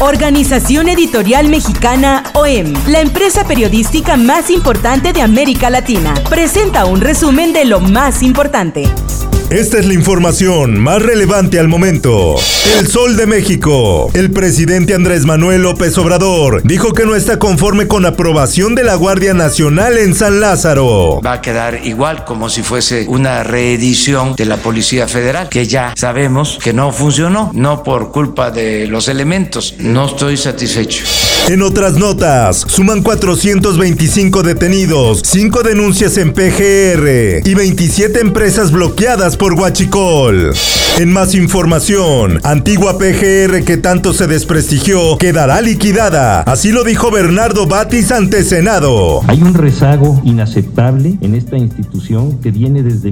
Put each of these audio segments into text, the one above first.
Organización Editorial Mexicana OEM, la empresa periodística más importante de América Latina, presenta un resumen de lo más importante. Esta es la información más relevante al momento. El Sol de México. El presidente Andrés Manuel López Obrador dijo que no está conforme con la aprobación de la Guardia Nacional en San Lázaro. Va a quedar igual, como si fuese una reedición de la Policía Federal, que ya sabemos que no funcionó, no por culpa de los elementos. No estoy satisfecho. En otras notas, suman 425 detenidos, 5 denuncias en PGR y 27 empresas bloqueadas por Huachicol. En más información, antigua PGR que tanto se desprestigió quedará liquidada. Así lo dijo Bernardo Batis ante Senado. Hay un rezago inaceptable en esta institución que viene desde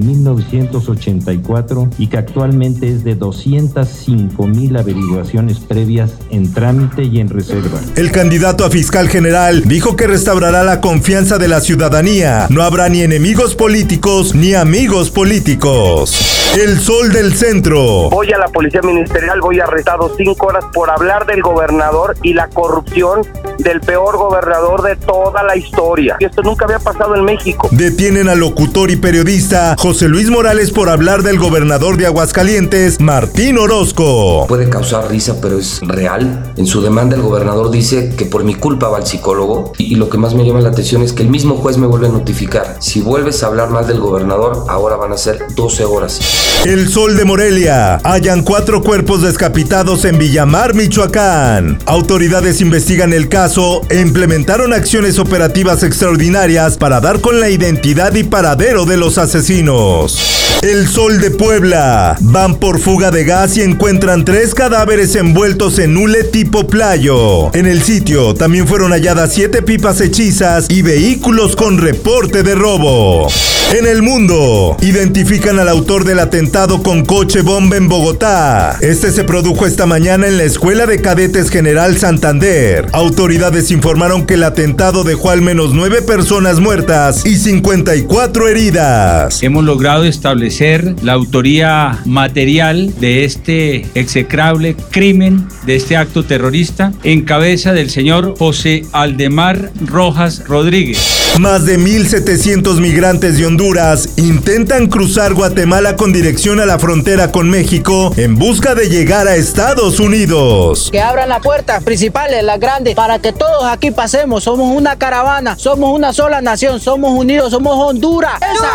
1984 y que actualmente es de 205,000 averiguaciones previas en trámite y en reserva. El candidato a fiscal general dijo que restaurará la confianza de la ciudadanía. No habrá ni enemigos políticos ni amigos políticos. El Sol del Centro. Voy a la policía ministerial, voy arrestado 5 horas por hablar del gobernador y la corrupción del peor gobernador de toda la historia. Y esto nunca había pasado en México. Detienen al locutor y periodista José Luis Morales por hablar del gobernador de Aguascalientes, Martín Orozco. Puede causar risa, pero es real. En su demanda el gobernador dice que por mi culpa va al psicólogo. Y lo que más me llama la atención es que el mismo juez me vuelve a notificar. Si vuelves a hablar mal del gobernador, ahora van a ser 12 horas. El Sol de Morelia. Hallan 4 cuerpos descapitados en Villamar, Michoacán. Autoridades investigan el caso e implementaron acciones operativas extraordinarias para dar con la identidad y paradero de los asesinos. El Sol de Puebla. Van por fuga de gas y encuentran 3 cadáveres envueltos en hule tipo playo. En el sitio también fueron halladas 7 pipas hechizas y vehículos con reporte de robo. En el mundo, identifican al autor del atentado con coche bomba en Bogotá. Este se produjo esta mañana en la Escuela de Cadetes General Santander. Autoridades informaron que el atentado dejó al menos 9 personas muertas y 54 heridas. Hemos logrado establecer la autoría material de este execrable crimen, de este acto terrorista, en cabeza del señor José Aldemar Rojas Rodríguez. Más de 1,700 migrantes de Honduras intentan cruzar Guatemala con dirección a la frontera con México en busca de llegar a Estados Unidos. Que abran las puertas principales, las grandes, para que todos aquí pasemos. Somos una caravana, somos una sola nación, somos unidos, somos Honduras.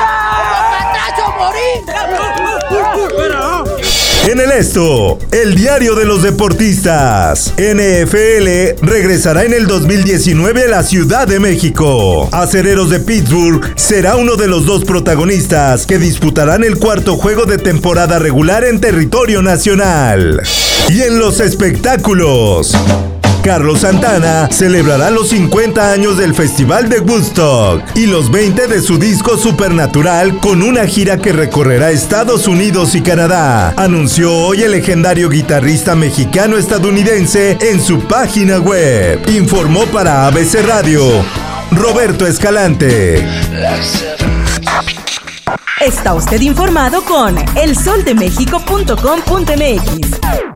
En el Esto, el diario de los deportistas. NFL regresará en el 2019 a la Ciudad de México. Acereros de Pittsburgh será uno de los 2 protagonistas que disputarán el 4º juego de temporada regular en territorio nacional. Y en los espectáculos, Carlos Santana celebrará los 50 años del Festival de Woodstock y los 20 de su disco Supernatural con una gira que recorrerá Estados Unidos y Canadá, anunció hoy el legendario guitarrista mexicano-estadounidense en su página web. Informó para ABC Radio Roberto Escalante. Está usted informado con elsoldemexico.com.mx.